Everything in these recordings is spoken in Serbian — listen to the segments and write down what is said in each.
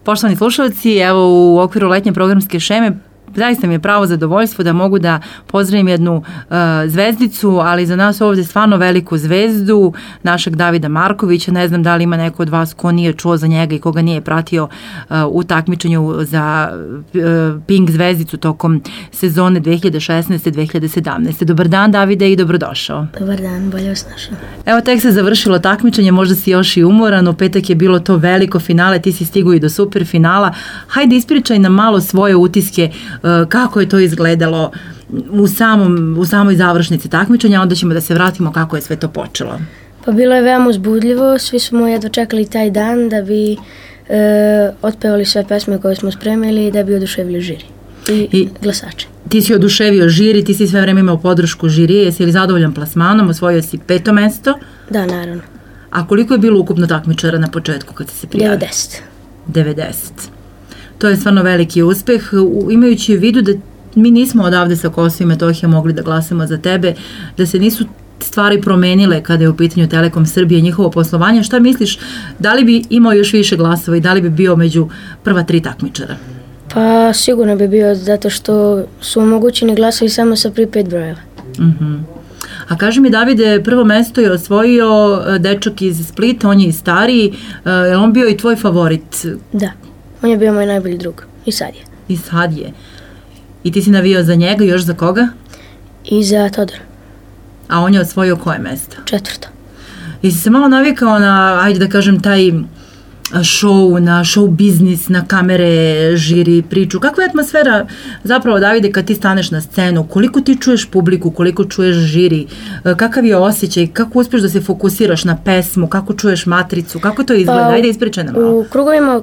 Poštovani slušalci, evo u okviru letnje programske šeme zaista mi je pravo zadovoljstvo da mogu da pozdravim jednu zvezdicu, ali za nas ovde stvarno veliku zvezdu, našeg Davida Markovića. Ne znam da li ima neko od vas ko nije čuo za njega i koga nije pratio u takmičenju za Pink zvezdicu tokom sezone 2016-2017. Dobar dan, Davide, i dobrodošao. Dobar dan, bolje vas našao. Evo, tek se završilo takmičenje, možda si još i umoran, u petak je bilo to veliko finale, ti si stigao i do super finala. Hajde, ispričaj nam malo svoje utiske, kako je to izgledalo u samoj završnici takmičenja, onda ćemo da se vratimo kako je sve to počelo. Pa bilo je veoma uzbudljivo, svi smo jedva čekali taj dan da bi otpevali sve pesme koje smo spremili i da bi oduševili žiri i glasače. Ti si oduševio žiri, ti si sve vreme imao podršku žirije, jesi li zadovoljan plasmanom, osvojio si 5. mesto? Da, naravno. A koliko je bilo ukupno takmičara na početku kad si se prijavio? 90. To je stvarno veliki uspeh, imajući u vidu da mi nismo odavde sa Kosova i Metohije mogli da glasamo za tebe, da se nisu stvari promenile kada je u pitanju Telekom Srbije, njihovo poslovanje. Šta misliš, da li bi imao još više glasova i da li bi bio među prva 3 takmičara? Pa sigurno bi bio, zato što su omogućeni glasovi samo sa prvi 5 brojeva. A kaži mi, Davide, prvo mesto je osvojio dečak iz Splita, on je i stariji, je on bio i tvoj favorit? Da, on je bio moj najbolji drug i sad je. I sad je. I ti si navijao za njega, još za koga? I za Todora. A on je osvojio koje mesto? 4. I si se malo navikao na, ajde da kažem, taj show, na show biznis, na kamere, žiri, priču. Kakva je atmosfera zapravo, Davide, kad ti staneš na scenu? Koliko ti čuješ publiku, koliko čuješ žiri? Kakav je osjećaj? Kako uspješ da se fokusiraš na pesmu? Kako čuješ matricu? Kako to izgleda? Ajde, ispričaj nam malo. U krugovima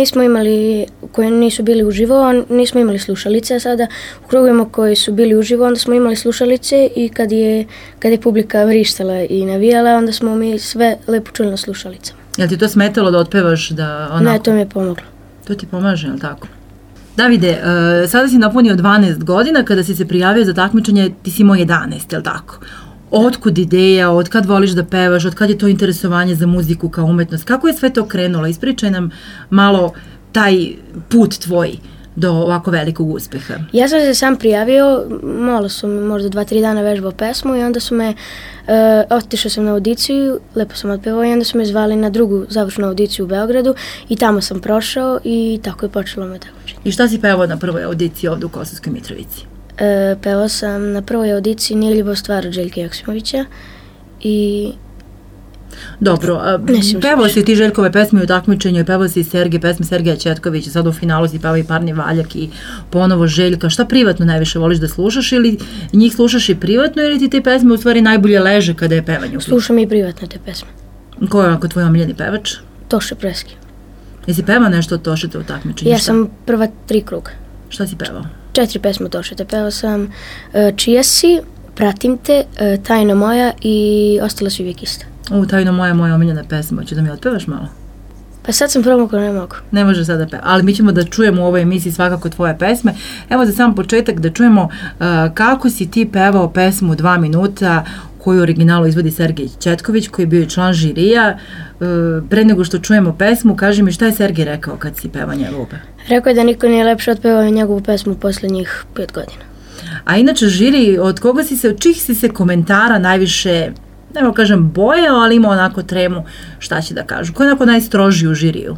koji nisu bili uživo, nismo imali slušalice, a sada u krugovima koji su bili uživo, onda smo imali slušalice i kad je publika vrištala i navijala, onda smo mi sve lepo čuli na slušalicama. Jel ti to smetalo da otpevaš da onako? Ne, to mi je pomoglo. To ti pomaže, jel tako? Davide, sada si napunio 12 godina, kada si se prijavio za takmičenje, ti si imao 11, jel tako? Otkud ideja, od kad voliš da pevaš, od kad je to interesovanje za muziku kao umetnost? Kako je sve to krenulo? Ispričaj nam malo taj put tvoj do ovako velikog uspeha. Ja sam se sam prijavio, malo sam možda 2-3 dana vežbao pesmu i onda su me, otišao sam na audiciju, lepo sam otpevao i onda su me zvali na drugu završnu audiciju u Beogradu i tamo sam prošao i tako je počelo me takmičenje. I šta si pevao na prvoj audiciji ovdje u Kosovskoj Mitrovici? Pevao sam na prvoj audiciji Nije ljubav stvar od Željka Joksimovića i... Dobro, pevao si ti Željkove pesme u takmičenju i pevao si pesme Sergeja Četkovića, sad u finalu si pevao i Parni Valjak i ponovo Željka. Šta privatno najviše voliš da slušaš, ili njih slušaš i privatno, ili ti te pesme u stvari najbolje leže kada je pevanje? Slušam i privatno te pesme. Ko je ako tvoj omiljeni pevač? Toše Preski. Jesi pevao nešto od Tošeta u takmičenju? Ja sam prva 3 kruga. Šta si pevao? 4 pesme Tošeta. Pevao sam Čija si, Pratim te, Tajna moja i Ostala si uvijek ista. Tajno moja omiljena pesma, hoću da mi otpevaš malo? Pa sad sam promukla, ne mogu. Ne može sada peva, ali mi ćemo da čujemo u ovoj emisiji svakako tvoje pesme. Evo za sam početak da čujemo kako si ti pevao pesmu 2 minuta koju u originalu izvodi Sergej Četković, koji je bio i član žirija. Pre nego što čujemo pesmu, kaži mi šta je Sergej rekao kad si pevao njegovu pesmu? Rekao je da niko nije lepše otpevao njegovu pesmu posljednjih 5 godina. A inače žiri, od čih si se komentara najviše, ne mogu kažem bojao, ali imao onako tremu, šta će da kažu? Ko je onako najstrožiji u žiriju?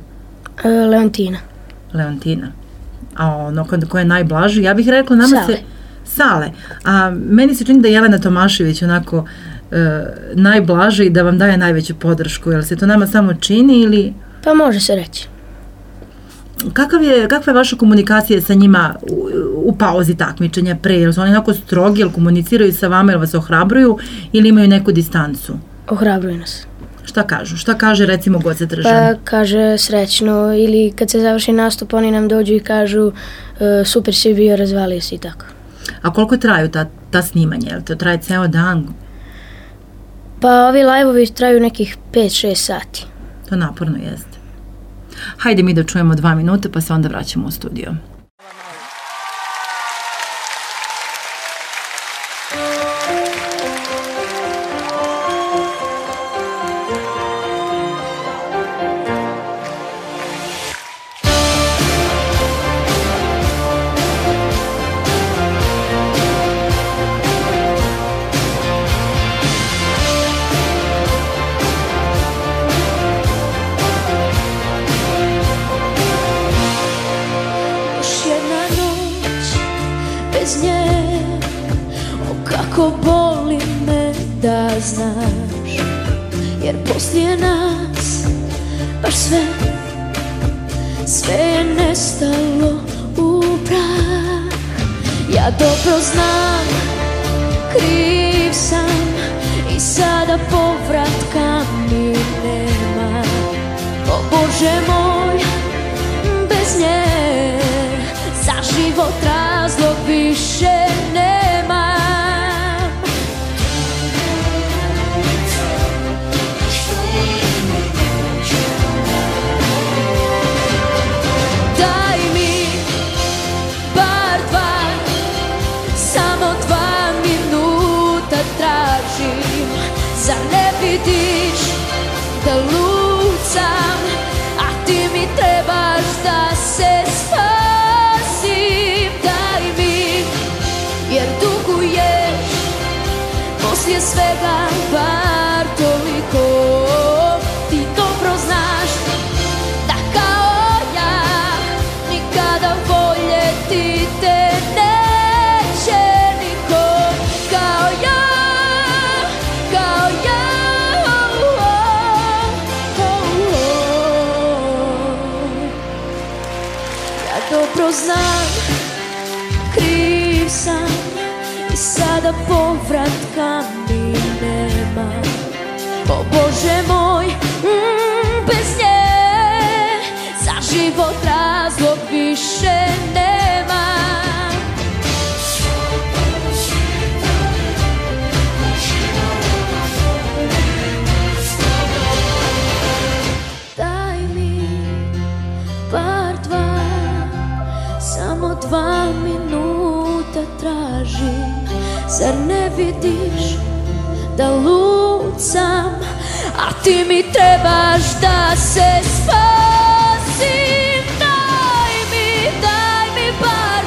Leontina. A ono ko je najblaži, ja bih rekla nama Sale. A meni se čini da je Jelena Tomašević onako najblaža i da vam daje najveću podršku. Jel se to nama samo čini ili... Pa može se reći. Kakva je vaša komunikacija sa njima u pauzi takmičenja pre? Jel su oni onako strogi, jel komuniciraju sa vama, jel vas ohrabruju ili imaju neku distancu? Ohrabruju nas. Šta kažu? Šta kaže recimo Goce Tržan? Pa kaže srećno, ili kad se završi nastup oni nam dođu i kažu super si bio, razvalio si i tako. A koliko traju ta snimanja? Jel to traje ceo dan? Pa ovi live-ovi traju nekih 5-6 sati. To naporno jeste. Hajde mi da čujemo 2 minute pa se onda vraćamo u studio. Jako boli me da znaš, jer poslije nas baš sve je nestalo u prah. Ja dobro znam, kriv sam i sada povratka mi nema. O Bože moj, bez nje za život razlog više nema. Daj mi bar samo 2 minuta tražim. Zar ne vidiš da lucam, a ti mi trebaš da se spasim. Daj mi, jer duguješ poslije svega bar toliko. Ti dobro znaš da kao ja nikada voljeti te neće niko. Kao ja, kao ja. Ja dobro znam, kriv sam i sada povratka mi nema. O Bože moj, bez nje za život razlog više nema. Daj mi bar samo 2 minuta tražim. Zar ne vidiš da lucam, a ti mi trebaš da se spasim. Daj mi bar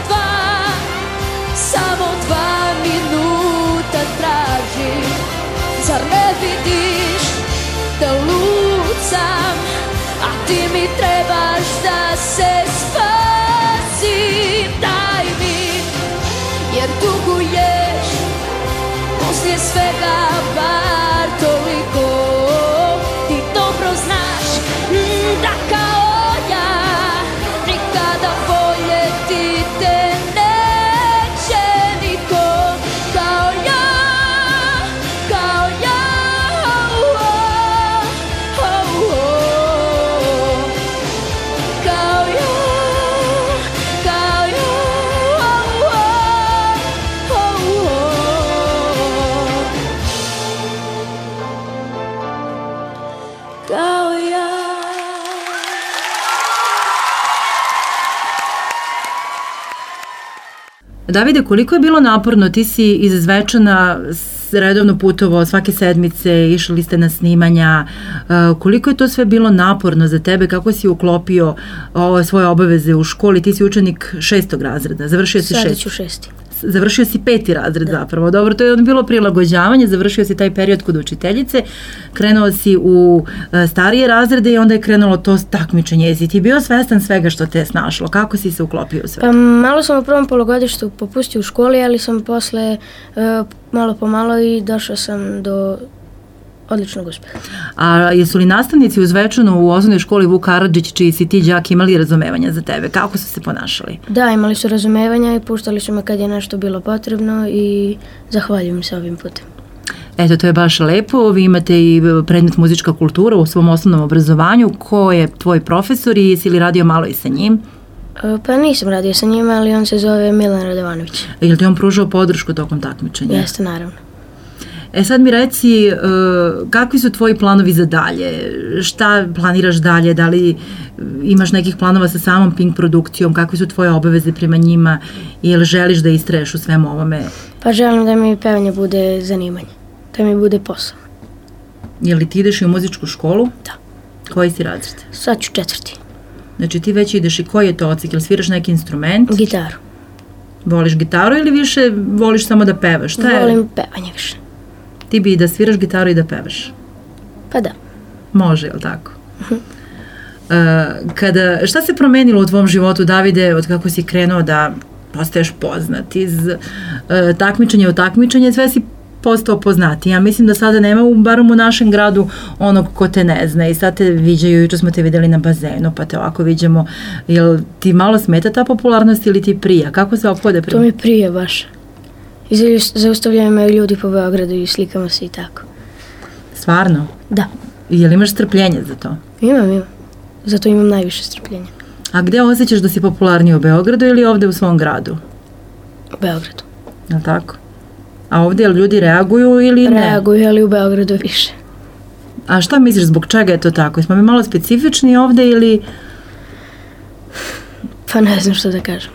samo 2 minuta tražim. Zar ne vidiš da lucam, a ti mi trebaš da se spasim. Daj mi, jer duguješ poslije svega bar toliko. Ti dobro znaš da kao ja nikada voljeti te neće niko. Kao ja, kao ja. Kao ja, kao ja. Kao ja. Davide, koliko je bilo naporno? Ti si iz Zvečana redovno putovao svake sedmice, išli ste na snimanja. Koliko je to sve bilo naporno za tebe? Kako si uklopio svoje obaveze u školi? Ti si učenik 6. razreda. Završio si Sada ću 6. Završio si 5. razred zapravo. Dobro, to je bilo prilagođavanje, završio si taj period kod učiteljice, krenuo si u starije razrede i onda je krenulo to takmičenje. Jesi ti bio svestan svega što te je snašlo? Kako si se uklopio u sve? Pa malo sam u prvom polugodištu popustio u školi, ali sam posle malo po malo i došao sam do odličnog uspeha. A jesu li nastavnici u Zvečanu u osnovnoj školi Vuk Karadžić, čiji si ti đak, imali razumevanja za tebe? Kako su se ponašali? Da, imali su razumevanja i puštali su me kad je nešto bilo potrebno i zahvaljujem se ovim putem. Eto, to je baš lepo. Vi imate i predmet muzička kultura u svom osnovnom obrazovanju. Ko je tvoj profesor i jesi li radio malo i sa njim? Pa nisam radio sa njima, ali on se zove Milan Radovanović. Je li ti on pružao podršku tokom takmičenja? Jeste, naravno. E sad mi reci, kakvi su tvoji planovi za dalje? Šta planiraš dalje? Da li imaš nekih planova sa samom Pink produkcijom? Kakve su tvoje obaveze prema njima? Ili želiš da istraješ u svemu ovome? Pa želim da mi pevanje bude zanimanje, da mi bude posao. Je li ti ideš i u muzičku školu? Da. Koji si razred? Sad ću 4. Znači ti već ideš i koji je to odsek? Jel sviraš neki instrument? Gitaru. Voliš gitaru ili više voliš samo da pevaš? Volim pevanje više. Ti bi da sviraš gitaru i da pevaš? Pa da. Može, je li tako? Šta se promenilo u tvom životu, Davide, od kako si krenuo da postaješ poznat, iz takmičenja u takmičenje, sve si postao poznati. Ja mislim da sada nema, barom u našem gradu, onog ko te ne zna i sad te viđaju, juče smo te videli na bazenu, pa te ovako viđamo. Jel ti malo smeta ta popularnost ili ti prija? Kako se ophode prema? To mi prija baš. I zaustavljaju me ljudi po Beogradu i slikamo se i tako. Stvarno? Da. I jel imaš strpljenje za to? Imam. Zato imam najviše strpljenja. A gde osjećaš da si popularniji, u Beogradu ili ovde u svom gradu? U Beogradu. Je tako? A ovdje jel ljudi reaguju ili ne? Reaguju, ali u Beogradu više. A šta misliš, zbog čega je to tako? Smo mi malo specifični ovdje ili... Pa ne znam što da kažem.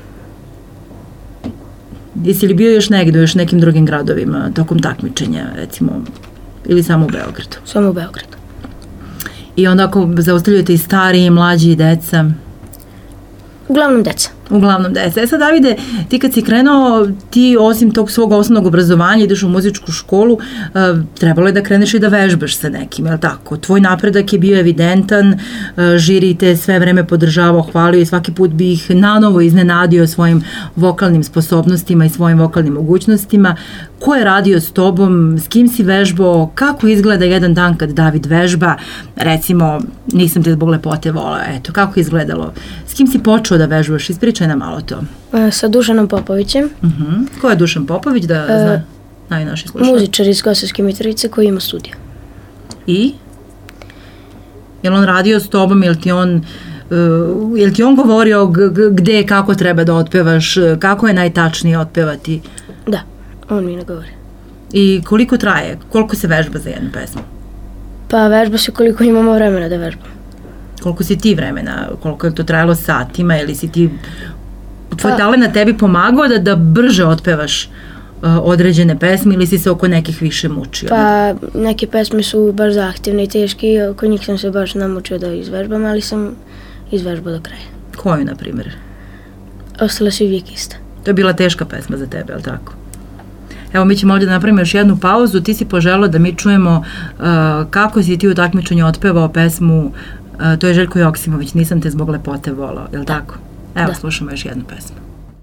Jesi li bio još negdje, još nekim drugim gradovima tokom takmičenja, recimo, ili samo u Beogradu? Samo u Beogradu. I onda ako zaustavljujete i stariji, i mlađi, i deca? Uglavnom deca. Uglavnom deca. Sad, Davide, ti kad si krenuo, ti osim tog svog osnovnog obrazovanja ideš u muzičku školu, trebalo je da kreneš i da vežbaš sa nekim, je li tako? Tvoj napredak je bio evidentan, žiri te sve vreme podržavao, hvalio i svaki put bi ih nanovo iznenadio svojim vokalnim sposobnostima i svojim vokalnim mogućnostima. Ko je radio s tobom, s kim si vežbao, kako izgleda jedan dan kad David vežba, recimo, nisam te zbog lepote volao, eto, kako je izgledalo? S kim si počeo da vežbaš? Ispričaj nam malo to. Sa Dušanom Popovićem. Ko je Dušan Popović, da znaju naši slušalci? Muzičar iz Kosovske Mitrovice koji ima studio. I? Je li on radio s tobom, je li ti on govorio gde, kako treba da otpevaš, kako je najtačnije otpevati? Da, on mi ne govori. I koliko traje, koliko se vežba za jednu pesmu? Pa vežba se koliko imamo vremena da vežbam. Koliko si ti vremena, koliko je to trajalo satima, ili si ti, tvoj talent na tebi pomagao da brže otpevaš određene pesme ili si se oko nekih više mučio? Pa neke pesme su baš zahtjevne i teške, oko njih sam se baš namučio da izvežbam, ali sam izvežbao do kraja. Koju, na primjer? Ostala si uvijek ista. To je bila teška pesma za tebe, je li tako? Evo, mi ćemo ovdje da napravimo još jednu pauzu. Ti si poželao da mi čujemo kako si ti u takmičenju otpevao pesmu, to je Željko Joksimović, Nisam te zbog lepote volao, je li tako? Evo, da. Slušamo još jednu pesmu.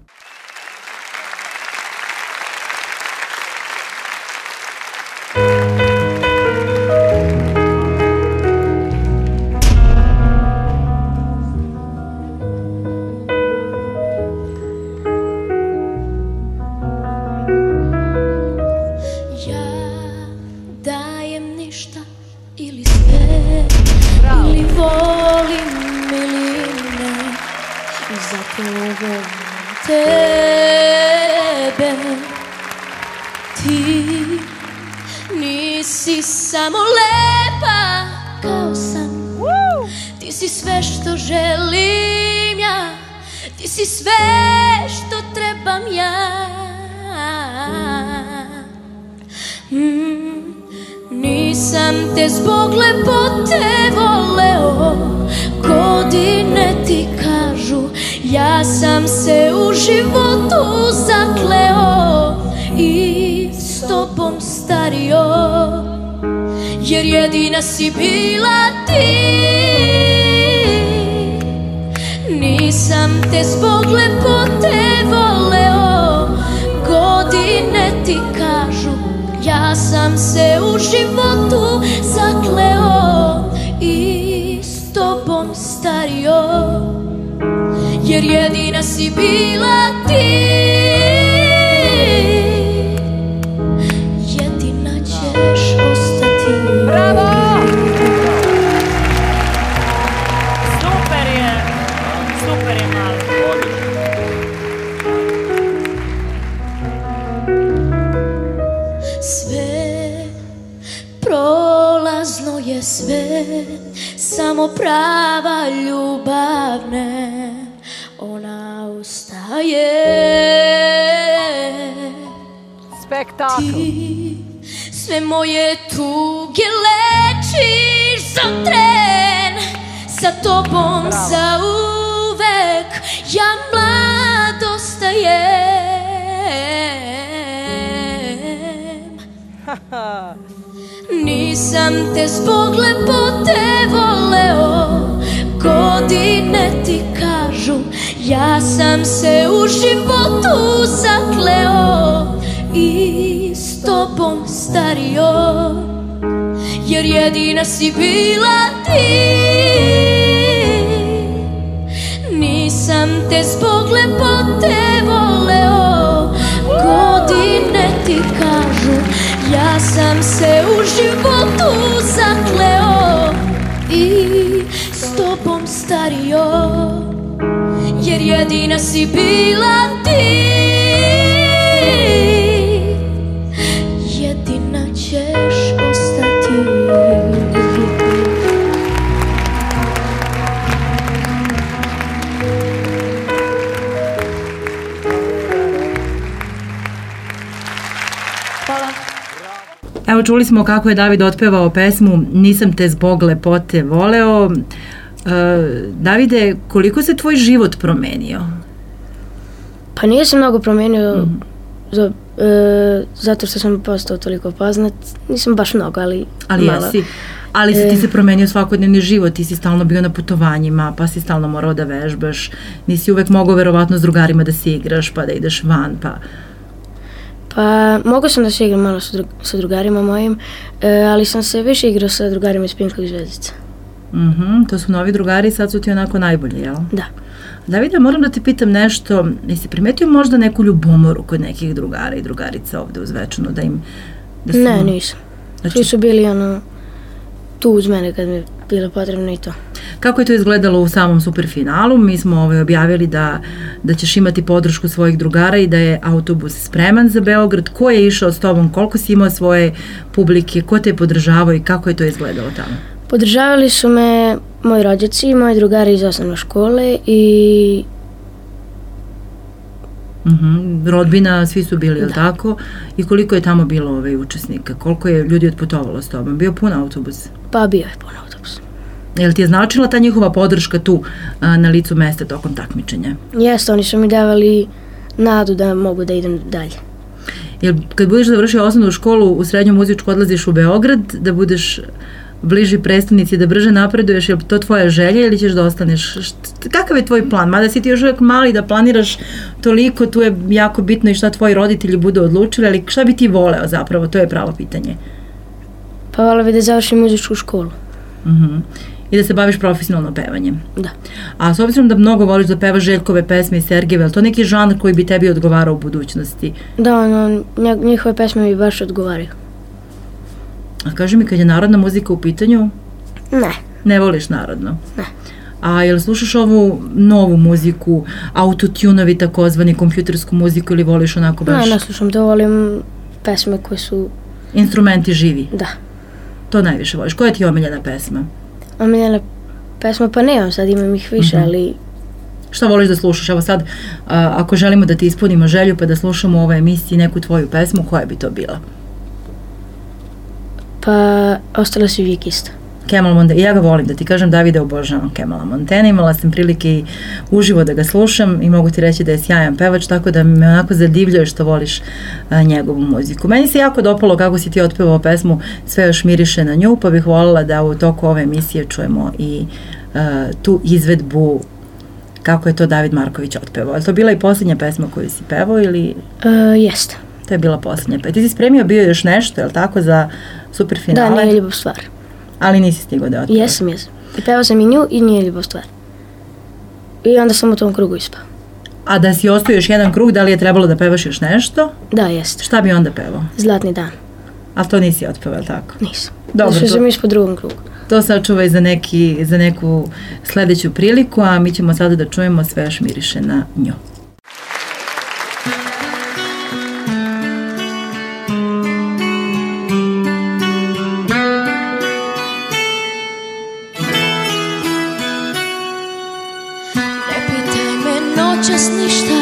Samo lepa kao sam, ti si sve što želim ja, ti si sve što trebam ja. Nisam te zbog lepote voleo, godine ti kažu, ja sam se u životu zakleo i s tobom stario. Jer jedina si bila ti. Nisam te zbog lepote voleo, godine ti kažu, ja sam se u životu zakleo i s tobom stario. Jer jedina si bila ti. Jedina ćeš ostati. Bravo! Super je malo. Sve prolazno je sve, samo prava ljubav ne, ona ostaje. Spektakl. Ti sve moje tuge lečiš za tren, sa tobom zauvek ja mlad ostajem. Nisam te zbog lepote voleo, godine ti kažu, Ja sam se u životu zakleo i s tobom stario, jer jedina si bila ti. Nisam te zbog lepote voleo, godine ti kažu. Ja sam se u životu zakleo i s tobom stario, jer jedina si bila ti. Jedina ćeš ostati. Hvala. Evo, čuli smo kako je David otpevao pesmu Nisam te zbog lepote voleo. Davide, koliko se tvoj život promenio? Pa nije se mnogo promenio, zato što sam postao toliko poznat. Nisam baš mnogo, ali malo. Jesi. Ali ti se promenio svakodnevni život, ti si stalno bio na putovanjima, pa si stalno morao da vežbaš, nisi uvek mogao verovatno s drugarima da se igraš, pa da ideš van, pa... Pa mogao sam da se igram malo sa drugarima mojim, ali sam se više igrao sa drugarima iz Pinkovih zvezdica. To su novi drugari i sad su ti onako najbolji, jel? Da. Davide, moram da te pitam nešto, jesi primetio možda neku ljubomoru kod nekih drugara i drugarica ovde uz Zvečanu, da im... Ne, nisam. Svi su bili tu uz mene kad mi je bilo potrebno i to. Kako je to izgledalo u samom superfinalu? Mi smo objavili da ćeš imati podršku svojih drugara i da je autobus spreman za Beograd. Ko je išao s tobom? Koliko si imao svoje publike? Ko te je podržavao i kako je to izgledalo tamo? Podržavali su me moji rođaci, moji drugari iz osnovne škole i... Rodbina, svi su bili, jel tako? I koliko je tamo bilo učesnika? Koliko je ljudi otputovalo s tobom? Bio pun autobus? Pa bio je pun autobus. Jel ti je značila ta njihova podrška tu na licu mesta tokom takmičenja? Jeste, oni su mi davali nadu da mogu da idem dalje. Jel kad budeš završio osnovnu školu, u srednju muzičku odlaziš u Beograd, da budeš bliži predstavnici, da brže napreduješ, je li to tvoja želja ili ćeš da ostaneš? Kakav je tvoj plan? Mada si ti još uvijek mali da planiraš toliko, tu je jako bitno i šta tvoji roditelji budu odlučili, ali šta bi ti voleo zapravo? To je pravo pitanje. Pa voleo bi da završim muzičku školu. I da se baviš profesionalno pevanjem. Da. A s obzirom da mnogo voliš da pevaš Željkove pesme i Sergejeve, je li to neki žanr koji bi tebi odgovarao u budućnosti? Da, njihove pesme mi baš odgovaraju. A kaži mi, kad je narodna muzika u pitanju? Ne. Ne voliš narodno? Ne. A jel slušaš ovu novu muziku, autotunovi takozvani, kompjutersku muziku ili voliš onako baš? Ne slušam, da volim pesme koje su... Instrumenti živi? Da. To najviše voliš. Koja ti je omiljena pesma? Omiljena pesma, pa nemam, sad imam ih više, ali... Šta voliš da slušaš? Evo sad, ako želimo da ti ispunimo želju pa da slušamo u ovoj emisiji neku tvoju pesmu, koja bi to bila? Pa, ostala si uvijek ista. Kemal Montana, ja ga volim, da ti kažem, Davide, obožavam Kemala Montana, imala sam prilike i uživo da ga slušam i mogu ti reći da je sjajan pevač, tako da me onako zadivljuje što voliš njegovu muziku. Meni se jako dopalo kako si ti otpevao pesmu Sve još miriše na nju, pa bih voljela da u toku ove emisije čujemo i tu izvedbu kako je to David Marković otpevao. Je to bila i posljednja pesma koju si pevao ili... Jeste. To je bila posljednja pesma. Ti si spremio bio još nešto, je li tako, za superfinale? Da, Nije ljubav stvar. Ali nisi stigao da otpeva? Jesam. I pevao sam i nju i Nije ljubav stvar. I onda sam u tom krugu ispao. A da si ostao još jedan krug, da li je trebalo da pevaš još nešto? Da, jeste. Šta bi onda pevao? Zlatni dan. Ali to nisi otpevao, je li tako? Nisam. Dobro, zato sam ispao drugom krugu. To sačuvaj za neku sledeću priliku, a mi ćemo sada da čujemo Sve još miriše na nju. Noćas ništa,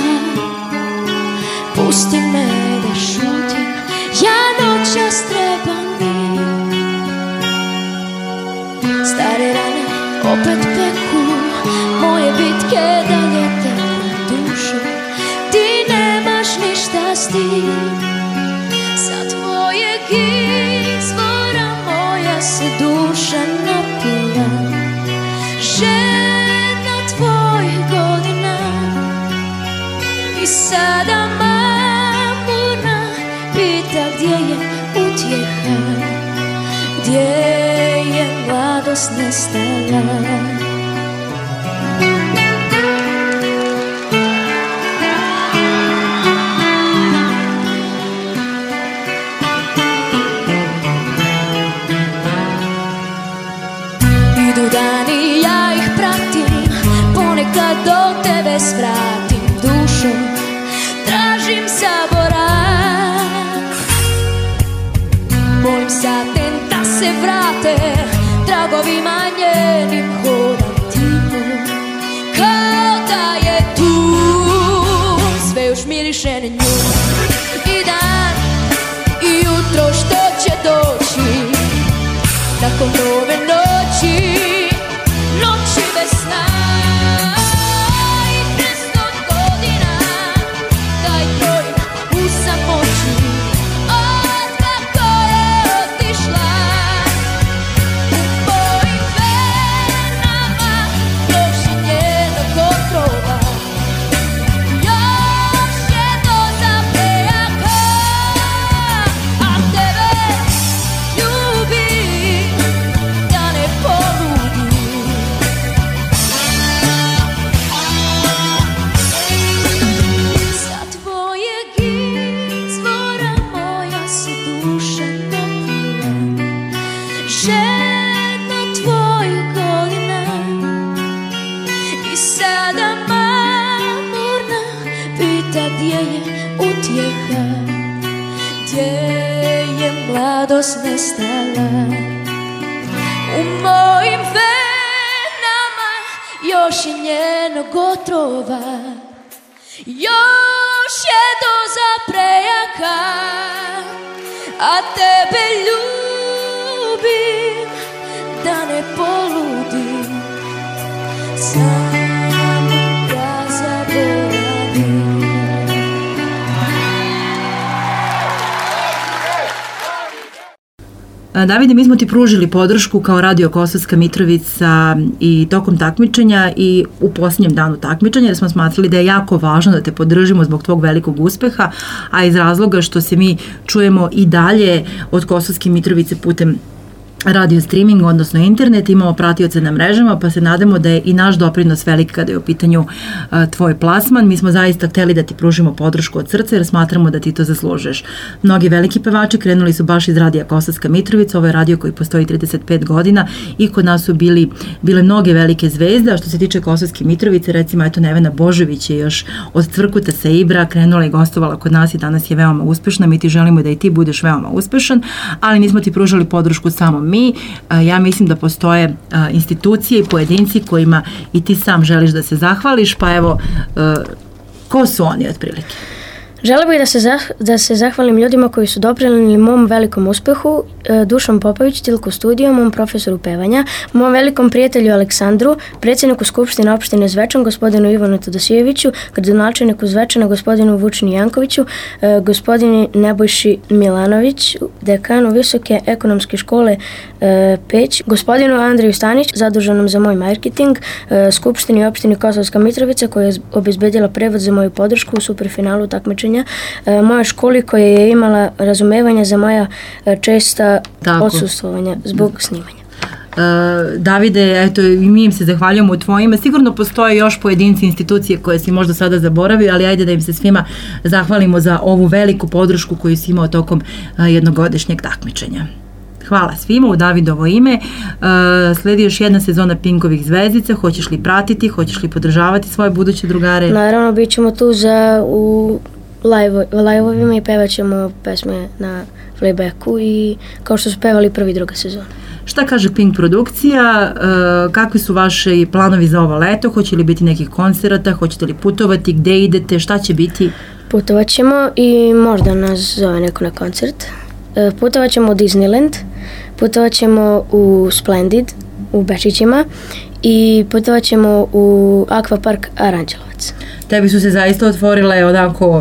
pusti me da šutim, ja noćas trebam mir. Stare rane opet peku, moje bitke dalje tepnu dušu. Ti nemaš ništa s tim, sa tvojeg izvora moja se duša napila. Žena tvojih godina, gdje je mladost nestala. Idu dani, ja ih pratim, ponekad do tebe svratim dušom, tražim saborak. Molim saten da se vrate, tragovima njenim hodam tiho, kao da je tu, sve još miriše na nju. I dan i jutro što će doći, nakon nove noći, noći bez sna. I 300 godina, taj broj u samoći, od kako je otišla. U mojim venama još je njenog otrova, još je doza prejaka, a tebe ljubim da ne poludim. Sa tvojeg izvora moja se duša napila, žedna tvojih godina, i sada mamurna pita gdje je utjeha, gdje je mladost nestala. U mojim venama još je njenog otrova, još je doza prejaka, a tebe ljubim da ne poludim, samo da zaboravim. Davide, mi smo ti pružili podršku kao Radio Kosovska Mitrovica i tokom takmičenja i u posljednjem danu takmičenja, jer smo smatrali da je jako važno da te podržimo zbog tvog velikog uspeha, a iz razloga što se mi čujemo i dalje od Kosovske Mitrovice putem radio streaming, odnosno internet, imamo pratioce na mrežama, pa se nadamo da je i naš doprinos velik kada je u pitanju tvoj plasman. Mi smo zaista hteli da ti pružimo podršku od srca jer smatramo da ti to zaslužuješ. Mnogi veliki pevači krenuli su baš iz radija Kosovska Mitrovica, ovo je radio koji postoji 35 godina i kod nas su bile mnoge velike zvezde, a što se tiče Kosovske Mitrovice, recimo eto Nevena Božović je još od Cvrkuta sa Ibra krenula i gostovala kod nas i danas je veoma uspešna. Mi ti želimo da i ti budeš veoma uspešan, ali nismo ti pružali podršku samo mi. Ja mislim da postoje institucije i pojedinci kojima i ti sam želiš da se zahvališ, pa evo, ko su oni otprilike? Želeo bih da se zahvalim ljudima koji su doprinijeli mom velikom uspehu, Dušan Popović, Tilko Studio, mom profesoru pevanja, mom velikom prijatelju Aleksandru, predsjedniku Skupštine opštine Zvečan, gospodinu Ivanu Todosijeviću, gradonačelniku Zvečana, gospodinu Vučinu Jankoviću, gospodinu Nebojši Milanović, dekanu Visoke ekonomske škole Peć, gospodinu Andreju Stanić, zaduženom za moj marketing, Skupštini opštine Kosovska Mitrovica koja je obezbedila prevod za moju podršku u superfinalu takmičenja, moja školi koja je imala razumevanja za moja česta odsustvovanja zbog snimanja. Davide, eto i mi im se zahvaljujemo u tvojima. Sigurno postoje još pojedinci, institucije koje si možda sada zaboravio, ali ajde da im se svima zahvalimo za ovu veliku podršku koju si imao tokom jednogodišnjeg takmičenja. Hvala svima u Davidovo ime. Sledi još jedna sezona Pinkovih zvezdica. Hoćeš li pratiti, hoćeš li podržavati svoje buduće drugare? Naravno, bit ćemo tu u live-ovima i pevat ćemo pesme na playbacku i kao što su pevali prvi i druga sezona. Šta kaže Pink produkcija? Kakvi su vaši planovi za ovo leto? Hoće li biti nekih koncerata? Hoćete li putovati? Gde idete? Šta će biti? Putovat ćemo i možda nas zove neko na koncert. Putovat ćemo u Disneyland, putovat ćemo u Splendid u Bečićima i putovat ćemo u Akvapark Aranđelovac. Tebi su se zaista otvorile onako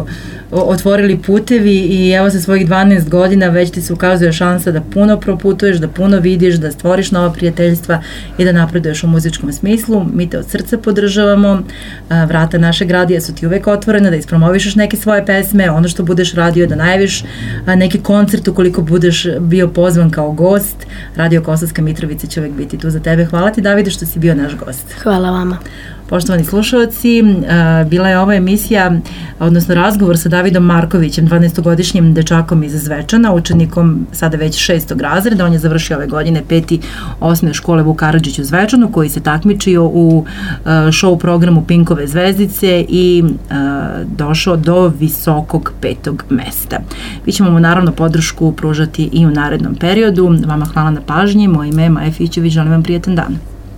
otvorili putevi i evo sa svojih 12 godina već ti se ukazuje šansa da puno proputuješ, da puno vidiš, da stvoriš nova prijateljstva i da napreduješ u muzičkom smislu. Mi te od srca podržavamo, vrata našeg radija su ti uvek otvorena, da ispromovišeš neke svoje pesme, ono što budeš radio, da najaviš neki koncert ukoliko budeš bio pozvan kao gost. Radio Kosovska Mitrovica će uvek biti tu za tebe. Hvala ti, Davide, što si bio naš gost. Hvala vama. Poštovani slušalci, bila je ova emisija, odnosno razgovor sa Davidom Markovićem, 12-godišnjim dečakom iz Zvečana, učenikom sada već 6. razreda. On je završio ove godine 5. osnovne škole Vuk Karadžić u Zvečanu, koji se takmičio u show programu Pinkove zvezdice i došao do visokog 5. mesta. Mi ćemo mu naravno podršku pružati i u narednom periodu. Vama hvala na pažnji. Moje ime je Maja Fićević, želim vam prijetan dan.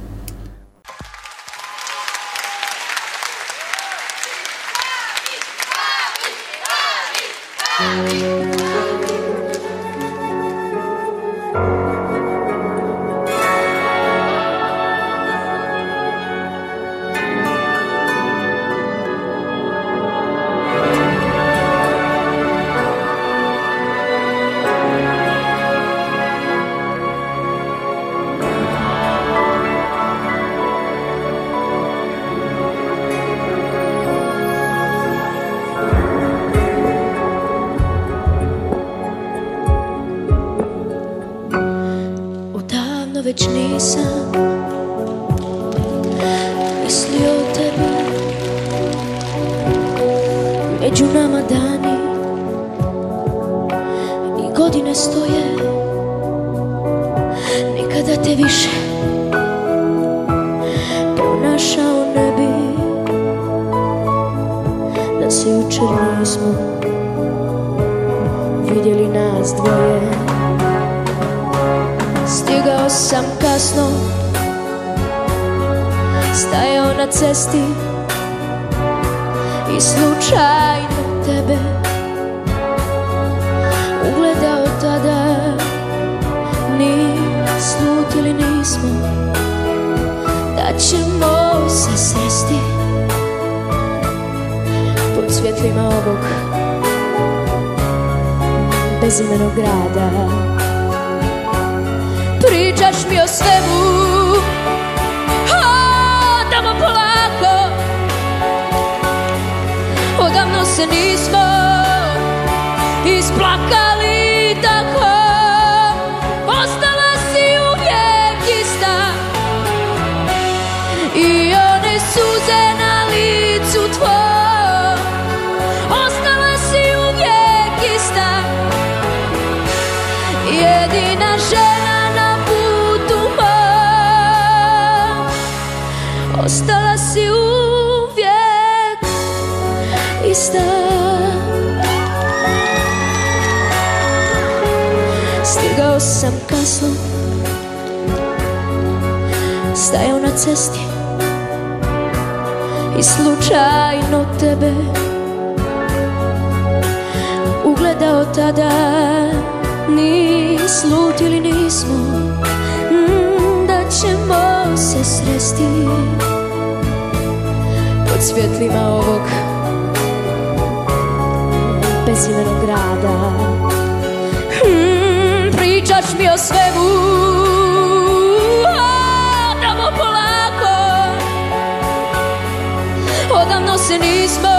Već nisam mislio o tebi, među nama dani i godine stoje, nikada te više pronašao ne bi, da se jučer nismo vidjeli nas dvoje. Stigao sam kasno, stajao na cesti i slučajno tebe ugledao tada. Ni slutili nismo da ćemo se sresti pod svjetlima ovog bezimenog grada. Pričaš mi o svemu, odamo polako, odavno se nismo isplakali tako. Ostala si uvijek ista i one suze na licu tvoj. Ostala si uvijek ista, jedina žena. Ostala si uvijek ista. Stigao sam kasno, stajao na cesti i slučajno tebe ugledao tada. Ni slutili nismo da ćemo se sresti pod svjetlima ovog bezimenog grada. Pričaš mi o svemu, odamo polako, odavno se nismo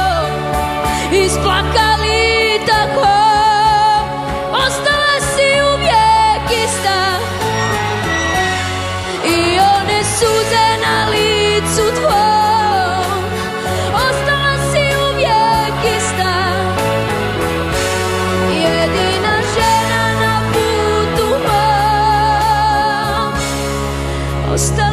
isplakali tako. Ostala si uvijek ista i one suze na licu tvoj. Ostala si uvijek ista, jedina žena na putu mom.